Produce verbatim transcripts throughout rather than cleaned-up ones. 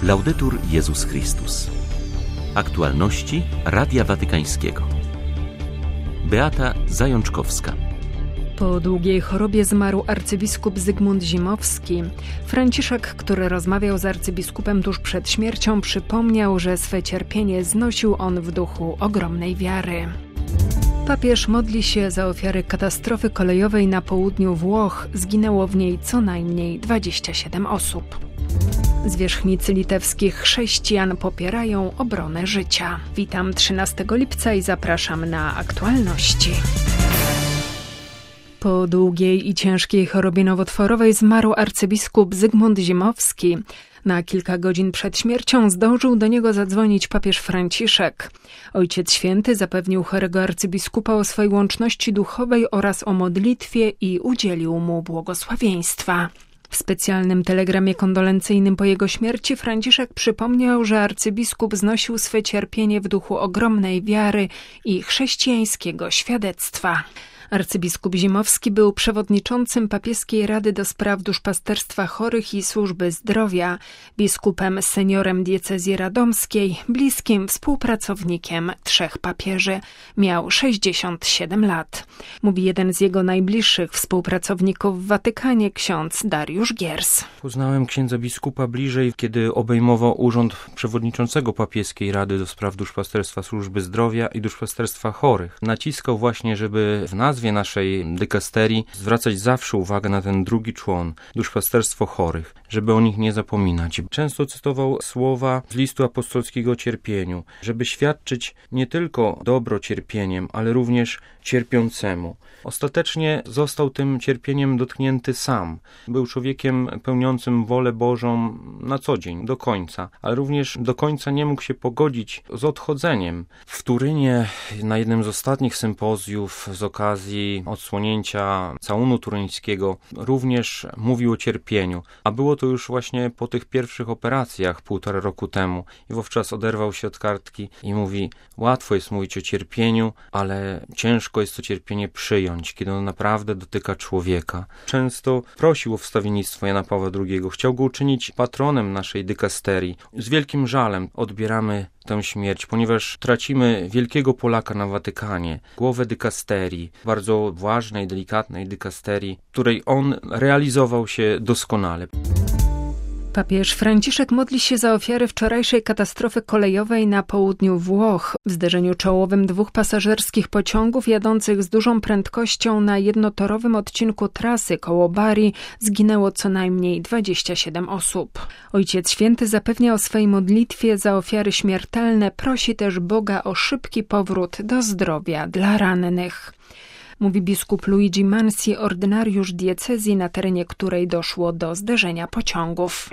Laudetur Jezus Chrystus. Aktualności Radia Watykańskiego. Beata Zajączkowska. Po długiej chorobie zmarł arcybiskup Zygmunt Zimowski. Franciszek, który rozmawiał z arcybiskupem tuż przed śmiercią, przypomniał, że swe cierpienie znosił on w duchu ogromnej wiary. Papież modli się za ofiary katastrofy kolejowej na południu Włoch. Zginęło w niej co najmniej dwadzieścia siedem osób. Zwierzchnicy litewskich chrześcijan popierają obronę życia. Witam trzynastego lipca i zapraszam na aktualności. Po długiej i ciężkiej chorobie nowotworowej zmarł arcybiskup Zygmunt Zimowski. Na kilka godzin przed śmiercią zdążył do niego zadzwonić papież Franciszek. Ojciec Święty zapewnił chorego arcybiskupa o swojej łączności duchowej oraz o modlitwie i udzielił mu błogosławieństwa. W specjalnym telegramie kondolencyjnym po jego śmierci Franciszek przypomniał, że arcybiskup znosił swe cierpienie w duchu ogromnej wiary i chrześcijańskiego świadectwa. Arcybiskup Zimowski był przewodniczącym papieskiej Rady do spraw duszpasterstwa chorych i służby zdrowia, biskupem seniorem diecezji radomskiej, bliskim współpracownikiem trzech papieży. Miał sześćdziesiąt siedem lat. Mówi jeden z jego najbliższych współpracowników w Watykanie, ksiądz Dariusz Giers. Poznałem księdza biskupa bliżej, kiedy obejmował urząd przewodniczącego papieskiej Rady do spraw duszpasterstwa służby zdrowia i duszpasterstwa chorych. Naciskał właśnie, żeby w nazwie naszej dykasterii zwracać zawsze uwagę na ten drugi człon, duszpasterstwo chorych, żeby o nich nie zapominać. Często cytował słowa z listu apostolskiego o cierpieniu, żeby świadczyć nie tylko dobro cierpieniem, ale również cierpiącemu. Ostatecznie został tym cierpieniem dotknięty sam. Był człowiekiem pełniącym wolę Bożą na co dzień, do końca, ale również do końca nie mógł się pogodzić z odchodzeniem. W Turynie na jednym z ostatnich sympozjów z okazji odsłonięcia całunu turyńskiego również mówił o cierpieniu, a było to już właśnie po tych pierwszych operacjach półtora roku temu i wówczas oderwał się od kartki i mówi: łatwo jest mówić o cierpieniu, ale ciężko jest to cierpienie przyjąć, kiedy ono naprawdę dotyka człowieka. Często prosił o wstawiennictwo Jana Pawła drugiego, chciał go uczynić patronem naszej dykasterii. Z wielkim żalem odbieramy tę śmierć, ponieważ tracimy wielkiego Polaka na Watykanie, głowę dykasterii, bardzo ważnej, delikatnej dykasterii, której on realizował się doskonale. Papież Franciszek modli się za ofiary wczorajszej katastrofy kolejowej na południu Włoch. W zderzeniu czołowym dwóch pasażerskich pociągów jadących z dużą prędkością na jednotorowym odcinku trasy koło Bari zginęło co najmniej dwadzieścia siedem osób. Ojciec Święty zapewnia o swej modlitwie za ofiary śmiertelne, prosi też Boga o szybki powrót do zdrowia dla rannych. Mówi biskup Luigi Mansi, ordynariusz diecezji, na terenie której doszło do zderzenia pociągów.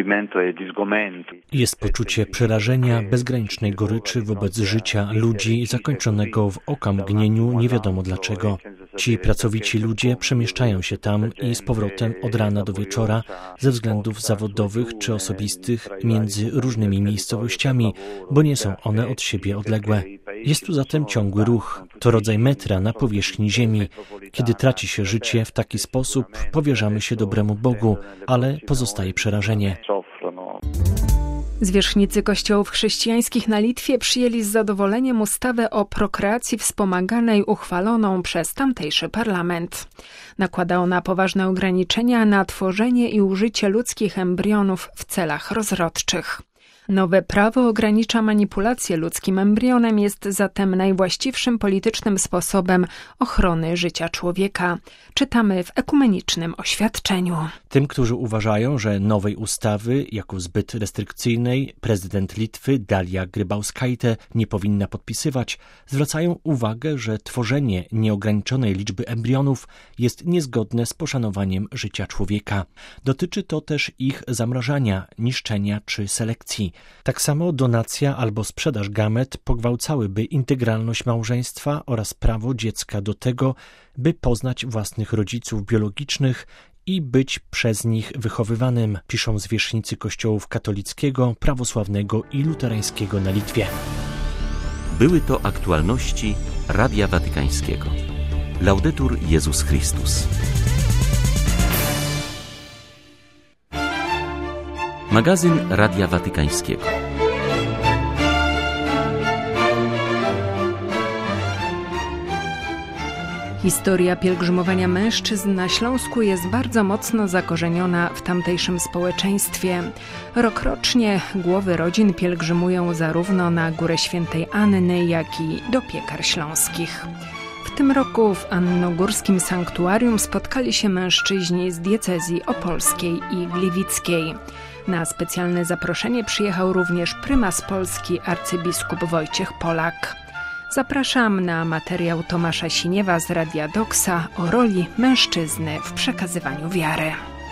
Jest poczucie przerażenia, bezgranicznej goryczy wobec życia ludzi zakończonego w okamgnieniu nie wiadomo dlaczego. Ci pracowici ludzie przemieszczają się tam i z powrotem od rana do wieczora ze względów zawodowych czy osobistych między różnymi miejscowościami, bo nie są one od siebie odległe. Jest tu zatem ciągły ruch. To rodzaj metra na powierzchni ziemi. Kiedy traci się życie w taki sposób, powierzamy się dobremu Bogu, ale pozostaje przerażenie. Zwierzchnicy kościołów chrześcijańskich na Litwie przyjęli z zadowoleniem ustawę o prokreacji wspomaganej uchwaloną przez tamtejszy parlament. Nakłada ona poważne ograniczenia na tworzenie i użycie ludzkich embrionów w celach rozrodczych. Nowe prawo ogranicza manipulację ludzkim embrionem, jest zatem najwłaściwszym politycznym sposobem ochrony życia człowieka. Czytamy w ekumenicznym oświadczeniu. Tym, którzy uważają, że nowej ustawy jako zbyt restrykcyjnej prezydent Litwy Dalia Grybauskaite nie powinna podpisywać, zwracają uwagę, że tworzenie nieograniczonej liczby embrionów jest niezgodne z poszanowaniem życia człowieka. Dotyczy to też ich zamrażania, niszczenia czy selekcji. Tak samo donacja albo sprzedaż gamet pogwałcałyby integralność małżeństwa oraz prawo dziecka do tego, by poznać własnych rodziców biologicznych i być przez nich wychowywanym, piszą zwierzchnicy kościołów katolickiego, prawosławnego i luterańskiego na Litwie. Były to aktualności Radia Watykańskiego. Laudetur Jezus Chrystus. Magazyn Radia Watykańskiego. Historia pielgrzymowania mężczyzn na Śląsku jest bardzo mocno zakorzeniona w tamtejszym społeczeństwie. Rokrocznie głowy rodzin pielgrzymują zarówno na Górę Świętej Anny, jak i do Piekar Śląskich. W tym roku w annogórskim sanktuarium spotkali się mężczyźni z diecezji opolskiej i gliwickiej. Na specjalne zaproszenie przyjechał również prymas Polski arcybiskup Wojciech Polak. Zapraszam na materiał Tomasza Siniewa z Radia Doksa o roli mężczyzny w przekazywaniu wiary.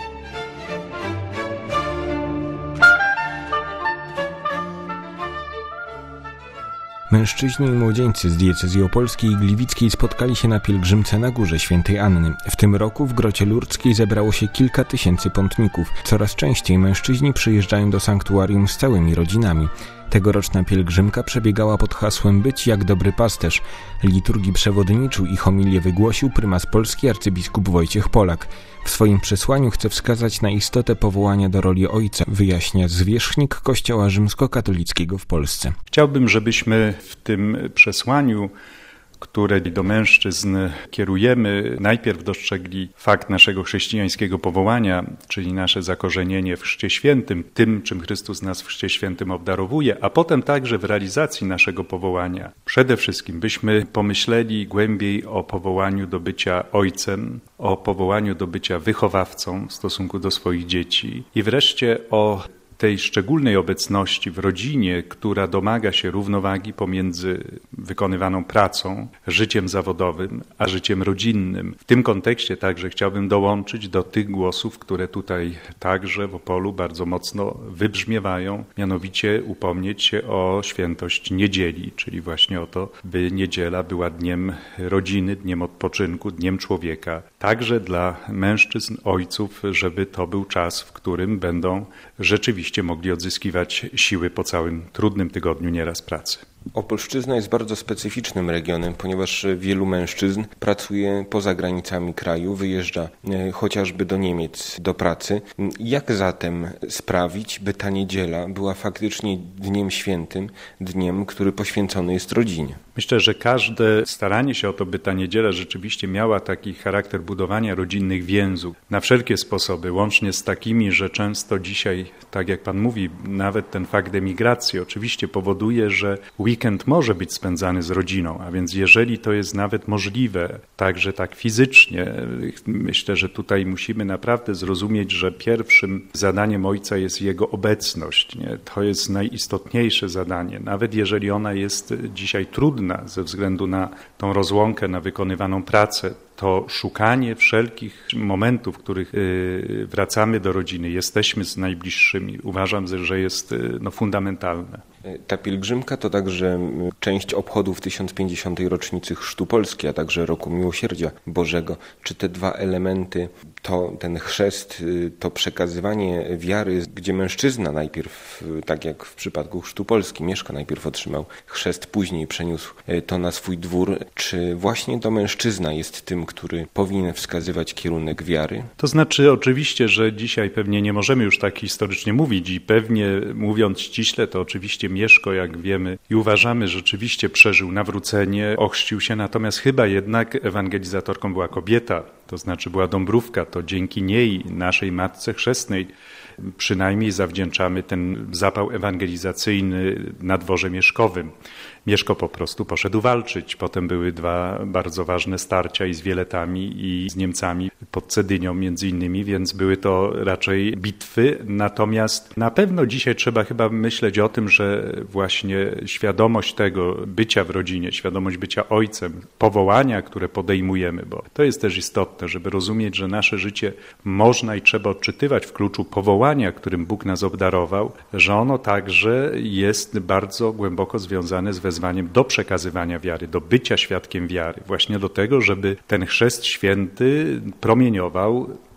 Mężczyźni i młodzieńcy z diecezji opolskiej i gliwickiej spotkali się na pielgrzymce na Górze Świętej Anny. W tym roku w Grocie Lurdzkiej zebrało się kilka tysięcy pątników. Coraz częściej mężczyźni przyjeżdżają do sanktuarium z całymi rodzinami. Tegoroczna pielgrzymka przebiegała pod hasłem „Być jak dobry pasterz”. Liturgii przewodniczył i homilię wygłosił prymas Polski arcybiskup Wojciech Polak. W swoim przesłaniu chce wskazać na istotę powołania do roli ojca, wyjaśnia zwierzchnik Kościoła rzymskokatolickiego w Polsce. Chciałbym, żebyśmy w tym przesłaniu, które do mężczyzn kierujemy, najpierw dostrzegli fakt naszego chrześcijańskiego powołania, czyli nasze zakorzenienie w Chrzcie Świętym, tym, czym Chrystus nas w Chrzcie Świętym obdarowuje, a potem także w realizacji naszego powołania. Przede wszystkim byśmy pomyśleli głębiej o powołaniu do bycia ojcem, o powołaniu do bycia wychowawcą w stosunku do swoich dzieci i wreszcie o tej szczególnej obecności w rodzinie, która domaga się równowagi pomiędzy wykonywaną pracą, życiem zawodowym, a życiem rodzinnym. W tym kontekście także chciałbym dołączyć do tych głosów, które tutaj także w Opolu bardzo mocno wybrzmiewają, mianowicie upomnieć się o świętość niedzieli, czyli właśnie o to, by niedziela była dniem rodziny, dniem odpoczynku, dniem człowieka. Także dla mężczyzn, ojców, żeby to był czas, w którym będą rzeczywiście mogli odzyskiwać siły po całym trudnym tygodniu nieraz pracy. Opolszczyzna jest bardzo specyficznym regionem, ponieważ wielu mężczyzn pracuje poza granicami kraju, wyjeżdża chociażby do Niemiec do pracy. Jak zatem sprawić, by ta niedziela była faktycznie dniem świętym, dniem, który poświęcony jest rodzinie? Myślę, że każde staranie się o to, by ta niedziela rzeczywiście miała taki charakter budowania rodzinnych więzów na wszelkie sposoby, łącznie z takimi, że często dzisiaj, tak jak Pan mówi, nawet ten fakt emigracji oczywiście powoduje, że weekend może być spędzany z rodziną, a więc jeżeli to jest nawet możliwe, także tak fizycznie, myślę, że tutaj musimy naprawdę zrozumieć, że pierwszym zadaniem ojca jest jego obecność. Nie? To jest najistotniejsze zadanie, nawet jeżeli ona jest dzisiaj trudna ze względu na tą rozłąkę, na wykonywaną pracę, to szukanie wszelkich momentów, w których wracamy do rodziny, jesteśmy z najbliższymi, uważam, że jest no, fundamentalne. Ta pielgrzymka to także część obchodów tysiąc pięćdziesiątej rocznicy Chrztu Polski, a także Roku Miłosierdzia Bożego. Czy te dwa elementy, to ten chrzest, to przekazywanie wiary, gdzie mężczyzna najpierw, tak jak w przypadku Chrztu Polski, Mieszko najpierw otrzymał chrzest, później przeniósł to na swój dwór, czy właśnie to mężczyzna jest tym, który powinien wskazywać kierunek wiary? To znaczy oczywiście, że dzisiaj pewnie nie możemy już tak historycznie mówić i pewnie mówiąc ściśle, to oczywiście Mieszko, jak wiemy i uważamy, rzeczywiście przeżył nawrócenie, ochrzcił się, natomiast chyba jednak ewangelizatorką była kobieta, to znaczy była Dąbrówka, to dzięki niej, naszej Matce Chrzestnej, przynajmniej zawdzięczamy ten zapał ewangelizacyjny na dworze mieszkowym. Mieszko po prostu poszedł walczyć. Potem były dwa bardzo ważne starcia i z Wieletami, i z Niemcami pod Cedynią między innymi, więc były to raczej bitwy. Natomiast na pewno dzisiaj trzeba chyba myśleć o tym, że właśnie świadomość tego bycia w rodzinie, świadomość bycia ojcem, powołania, które podejmujemy, bo to jest też istotne, żeby rozumieć, że nasze życie można i trzeba odczytywać w kluczu powołania, którym Bóg nas obdarował, że ono także jest bardzo głęboko związane z wezwaniem do przekazywania wiary, do bycia świadkiem wiary, właśnie do tego, żeby ten chrzest święty promieniował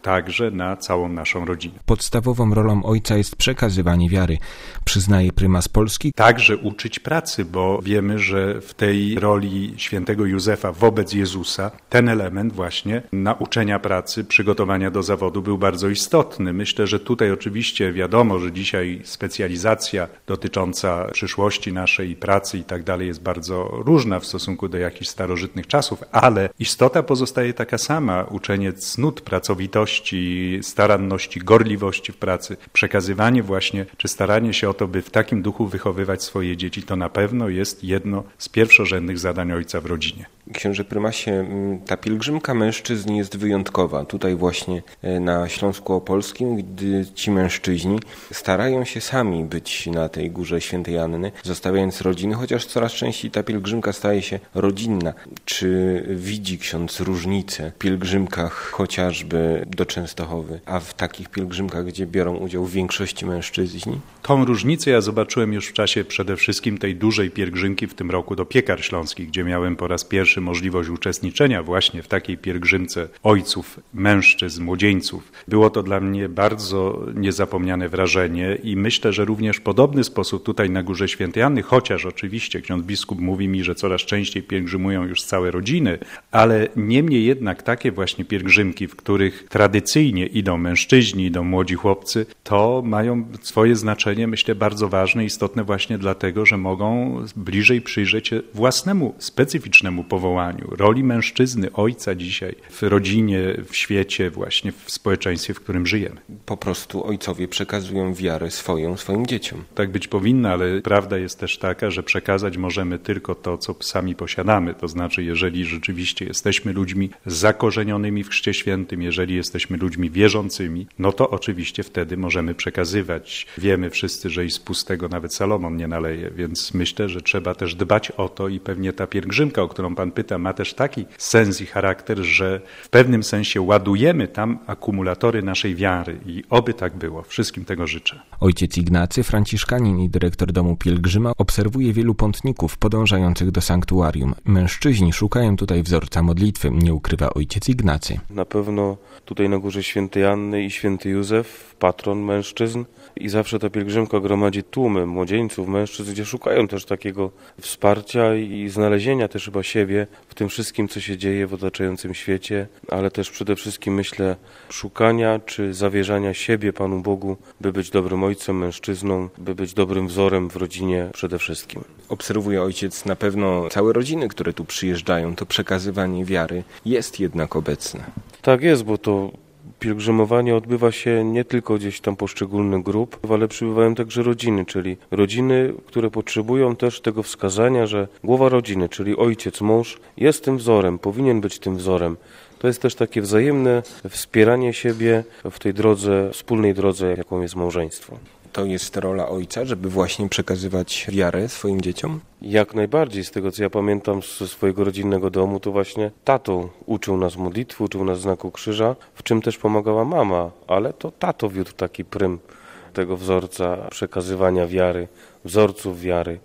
także na całą naszą rodzinę. Podstawową rolą ojca jest przekazywanie wiary, przyznaje prymas Polski. Także uczyć pracy, bo wiemy, że w tej roli świętego Józefa wobec Jezusa ten element właśnie nauczenia pracy, przygotowania do zawodu był bardzo istotny. Myślę, że tutaj oczywiście wiadomo, że dzisiaj specjalizacja dotycząca przyszłości naszej pracy i tak dalej jest bardzo różna w stosunku do jakichś starożytnych czasów, ale istota pozostaje taka sama. Uczenie cnót, pracowitości, staranności, gorliwości w pracy, przekazywanie właśnie, czy staranie się o to, by w takim duchu wychowywać swoje dzieci, to na pewno jest jedno z pierwszorzędnych zadań ojca w rodzinie. Księże prymasie, ta pielgrzymka mężczyzn jest wyjątkowa. Tutaj właśnie na Śląsku Opolskim, gdy ci mężczyźni starają się sami być na tej górze Świętej Anny, zostawiając rodziny, chociaż coraz częściej ta pielgrzymka staje się rodzinna. Czy widzi ksiądz różnicę w pielgrzymkach chociażby do Częstochowy, a w takich pielgrzymkach, gdzie biorą udział w większości mężczyźni? Tą różnicę ja zobaczyłem już w czasie przede wszystkim tej dużej pielgrzymki w tym roku do Piekar Śląskich, gdzie miałem po raz pierwszy możliwość uczestniczenia właśnie w takiej pielgrzymce ojców, mężczyzn, młodzieńców. Było to dla mnie bardzo niezapomniane wrażenie i myślę, że również w podobny sposób tutaj na Górze Świętej Anny, chociaż oczywiście ksiądz biskup mówi mi, że coraz częściej pielgrzymują już całe rodziny, ale niemniej jednak takie właśnie pielgrzymki, w których tradycyjnie idą mężczyźni, idą młodzi chłopcy, to mają swoje znaczenie, myślę, bardzo ważne, istotne właśnie dlatego, że mogą bliżej przyjrzeć się własnemu specyficznemu powołaniu, roli mężczyzny, ojca dzisiaj w rodzinie, w świecie, właśnie w społeczeństwie, w którym żyjemy. Po prostu ojcowie przekazują wiarę swoją, swoim dzieciom. Tak być powinno, ale prawda jest też taka, że przekazać możemy tylko to, co sami posiadamy. To znaczy, jeżeli rzeczywiście jesteśmy ludźmi zakorzenionymi w Chrzcie Świętym, jeżeli jesteśmy ludźmi wierzącymi, no to oczywiście wtedy możemy przekazywać. Wiemy wszyscy, że i z pustego nawet Salomon nie naleje, więc myślę, że trzeba też dbać o to i pewnie ta pielgrzymka, o którą Pan pyta, ma też taki sens i charakter, że w pewnym sensie ładujemy tam akumulatory naszej wiary i oby tak było. Wszystkim tego życzę. Ojciec Ignacy, franciszkanin i dyrektor domu pielgrzyma, obserwuje wielu pątników podążających do sanktuarium. Mężczyźni szukają tutaj wzorca modlitwy, nie ukrywa ojciec Ignacy. Na pewno tutaj na Górze Świętej Anny i Święty Józef, patron mężczyzn, i zawsze ta pielgrzymka gromadzi tłumy młodzieńców, mężczyzn, gdzie szukają też takiego wsparcia i znalezienia też chyba siebie w tym wszystkim, co się dzieje w otaczającym świecie, ale też przede wszystkim, myślę, szukania czy zawierzania siebie Panu Bogu, by być dobrym ojcem, mężczyzną, by być dobrym wzorem w rodzinie przede wszystkim. Obserwuje ojciec na pewno całe rodziny, które tu przyjeżdżają. To przekazywanie wiary jest jednak obecne. Tak jest, bo to pielgrzymowanie odbywa się nie tylko gdzieś tam poszczególnych grup, ale przybywają także rodziny, czyli rodziny, które potrzebują też tego wskazania, że głowa rodziny, czyli ojciec, mąż jest tym wzorem, powinien być tym wzorem. To jest też takie wzajemne wspieranie siebie w tej drodze, wspólnej drodze, jaką jest małżeństwo. To jest rola ojca, żeby właśnie przekazywać wiarę swoim dzieciom? Jak najbardziej. Z tego, co ja pamiętam ze swojego rodzinnego domu, to właśnie tato uczył nas modlitwy, uczył nas znaku krzyża, w czym też pomagała mama, ale to tato wiódł taki prym tego wzorca przekazywania wiary, wzorców wiary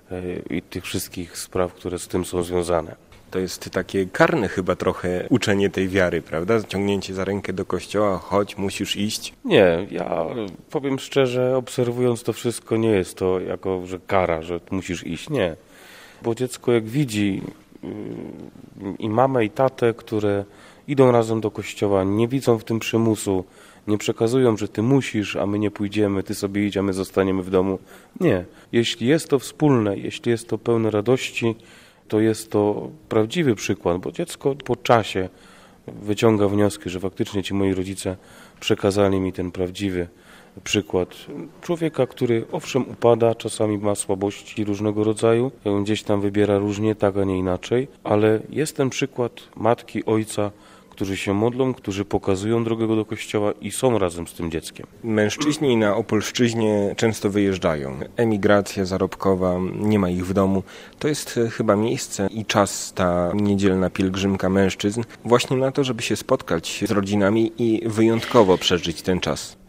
i tych wszystkich spraw, które z tym są związane. To jest takie karne chyba trochę uczenie tej wiary, prawda? Ciągnięcie za rękę do kościoła, chodź, musisz iść. Nie, ja powiem szczerze, obserwując to wszystko, nie jest to jako, że kara, że musisz iść. Nie, bo dziecko jak widzi i mamę, i tatę, które idą razem do kościoła, nie widzą w tym przymusu, nie przekazują, że ty musisz, a my nie pójdziemy, ty sobie idź, a my zostaniemy w domu. Nie, jeśli jest to wspólne, jeśli jest to pełne radości, to jest to prawdziwy przykład, bo dziecko po czasie wyciąga wnioski, że faktycznie ci moi rodzice przekazali mi ten prawdziwy przykład człowieka, który owszem upada, czasami ma słabości różnego rodzaju, gdzieś tam wybiera różnie, tak a nie inaczej, ale jest ten przykład matki, ojca, którzy się modlą, którzy pokazują drogę do kościoła i są razem z tym dzieckiem. Mężczyźni na Opolszczyźnie często wyjeżdżają. Emigracja zarobkowa, nie ma ich w domu. To jest chyba miejsce i czas, ta niedzielna pielgrzymka mężczyzn, właśnie na to, żeby się spotkać z rodzinami i wyjątkowo przeżyć ten czas.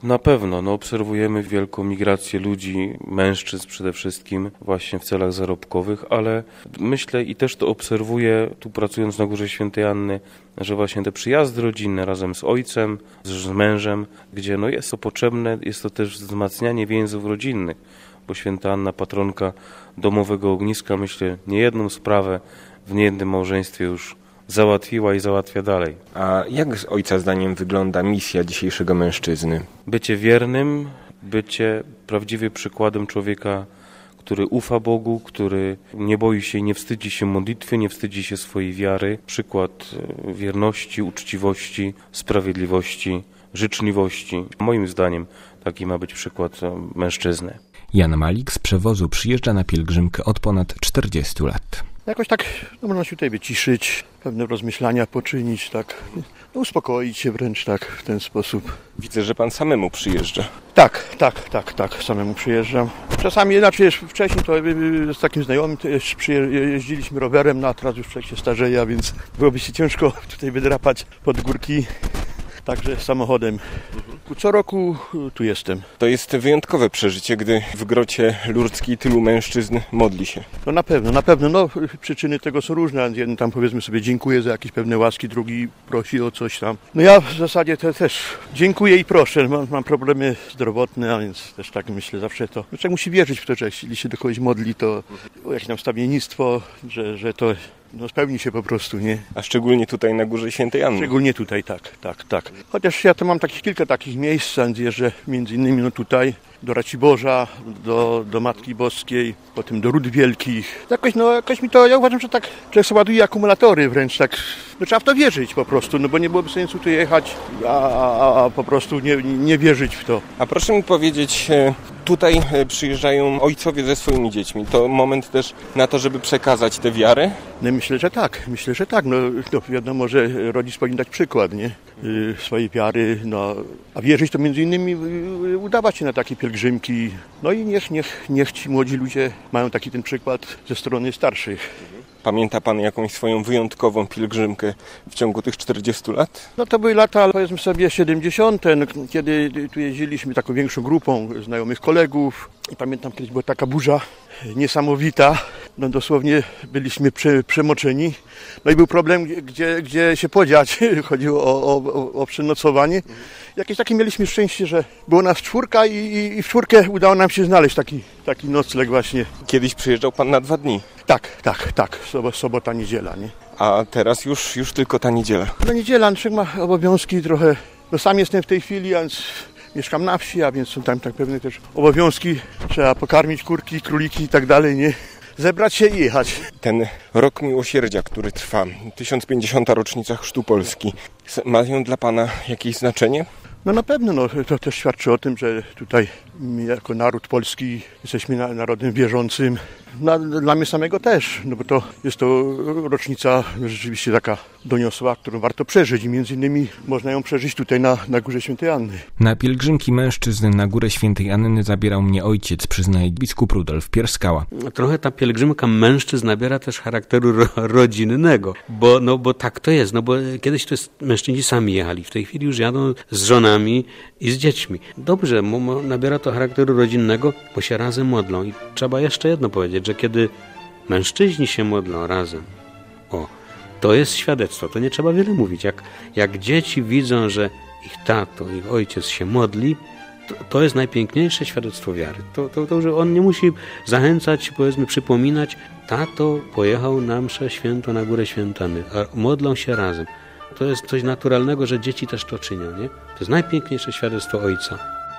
Na pewno, no obserwujemy wielką migrację ludzi, mężczyzn przede wszystkim właśnie w celach zarobkowych, ale myślę i też to obserwuję tu pracując na Górze Świętej Anny, że właśnie te przyjazdy rodzinne razem z ojcem, z mężem, gdzie no jest to potrzebne, jest to też wzmacnianie więzów rodzinnych, bo Święta Anna, patronka domowego ogniska, myślę, niejedną sprawę w niejednym małżeństwie już załatwiła i załatwia dalej. A jak z ojca zdaniem wygląda misja dzisiejszego mężczyzny? Bycie wiernym, bycie prawdziwie przykładem człowieka, który ufa Bogu, który nie boi się i nie wstydzi się modlitwy, nie wstydzi się swojej wiary. Przykład wierności, uczciwości, sprawiedliwości, życzliwości. Moim zdaniem taki ma być przykład mężczyzny. Jan Malik z Przewozu przyjeżdża na pielgrzymkę od ponad czterdziestu lat. Jakoś tak no, można się tutaj wyciszyć, pewne rozmyślania poczynić, tak, no, uspokoić się wręcz tak w ten sposób. Widzę, że pan samemu przyjeżdża. Tak, tak, tak, tak, samemu przyjeżdżam. Czasami, znaczy wcześniej to z takim znajomym też jeździliśmy rowerem, no a teraz już człowiek się starzeje, więc byłoby się ciężko tutaj wydrapać pod górki. Także samochodem. Co roku tu jestem. To jest wyjątkowe przeżycie, gdy w grocie lurdzkiej tylu mężczyzn modli się. No na pewno, na pewno. No, przyczyny tego są różne. Jeden tam powiedzmy sobie dziękuję za jakieś pewne łaski, drugi prosi o coś tam. No ja w zasadzie te też dziękuję i proszę. Mam, mam problemy zdrowotne, a więc też tak myślę zawsze to. No, człowiek musi wierzyć w to, że jeśli się do kogoś modli, to jakieś tam wstawiennictwo, że, że to no spełni się po prostu, nie? A szczególnie tutaj na Górze Świętej Anny. Szczególnie tutaj, tak, tak, tak. Chociaż ja to mam takich kilka takich miejsc, jeżdżę między innymi no tutaj do Raciborza, do, do Matki Boskiej, potem do Ród Wielkich. Jakoś, no, jakoś mi to, ja uważam, że tak człowiek sobie ładuje akumulatory wręcz tak. No, trzeba w to wierzyć po prostu, no bo nie byłoby sensu tu jechać, a, a, a po prostu nie, nie wierzyć w to. A proszę mi powiedzieć, tutaj przyjeżdżają ojcowie ze swoimi dziećmi. To moment też na to, żeby przekazać tę wiarę? No myślę, że tak, myślę, że tak. No, no wiadomo, że rodzic powinien dać przykład, nie? Yy, swojej wiary, no, a wierzyć to między innymi yy, udawać się na takie pielgrzymki. No i niech, niech, niech ci młodzi ludzie mają taki ten przykład ze strony starszych. Pamięta pan jakąś swoją wyjątkową pielgrzymkę w ciągu tych czterdziestu lat? No to były lata, powiedzmy sobie, siedemdziesiąte, no, kiedy tu jeździliśmy taką większą grupą znajomych kolegów. I pamiętam, kiedyś była taka burza niesamowita. No dosłownie byliśmy prze, przemoczeni. No i był problem, gdzie, gdzie się podziać. Chodziło o, o, o przenocowanie. Jakieś takie mieliśmy szczęście, że było nas czwórka i, i, i w czwórkę udało nam się znaleźć taki, taki nocleg właśnie. Kiedyś przyjeżdżał pan na dwa dni? Tak, tak, tak. Sobota, niedziela, nie? A teraz już, już tylko ta niedziela? No niedziela, człowiek ma obowiązki trochę. No sam jestem w tej chwili, a więc mieszkam na wsi, a więc są tam tak pewne też obowiązki. Trzeba pokarmić kurki, króliki i tak dalej, nie? Zebrać się i jechać. Ten rok miłosierdzia, który trwa, tysiąc pięćdziesiąta rocznica Chrztu Polski, mają dla pana jakieś znaczenie? No na pewno, no, to też świadczy o tym, że tutaj my jako naród polski jesteśmy narodem wierzącym. No, dla mnie samego też, no bo to jest to rocznica rzeczywiście taka doniosła, którą warto przeżyć i między innymi można ją przeżyć tutaj na, na Górze Świętej Anny. Na pielgrzymki mężczyzn na Górę Świętej Anny zabierał mnie ojciec, przyznaje biskup Rudolf Pierskała. Trochę ta pielgrzymka mężczyzn nabiera też charakteru ro, rodzinnego, bo, no, bo tak to jest, no bo kiedyś to jest, mężczyźni sami jechali, w tej chwili już jadą z żonami i z dziećmi. Dobrze, nabiera to charakteru rodzinnego, bo się razem modlą i trzeba jeszcze jedno powiedzieć, że kiedy mężczyźni się modlą razem, o, to jest świadectwo, to nie trzeba wiele mówić. Jak, jak dzieci widzą, że ich tato, ich ojciec się modli, to, to jest najpiękniejsze świadectwo wiary. To, to, to, że on nie musi zachęcać, powiedzmy, przypominać, tato pojechał na mszę święto na Górę Świętany, a modlą się razem. To jest coś naturalnego, że dzieci też to czynią, nie? To jest najpiękniejsze świadectwo ojca.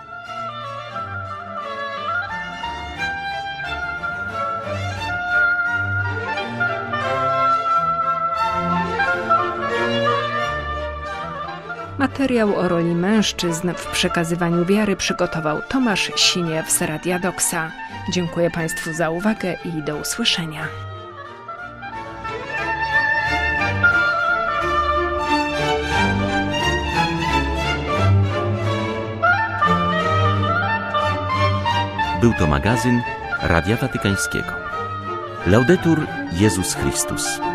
Materiał o roli mężczyzn w przekazywaniu wiary przygotował Tomasz Siniew z Radia Doksa. Dziękuję Państwu za uwagę i do usłyszenia. Był to magazyn Radia Watykańskiego. Laudetur Jezus Chrystus.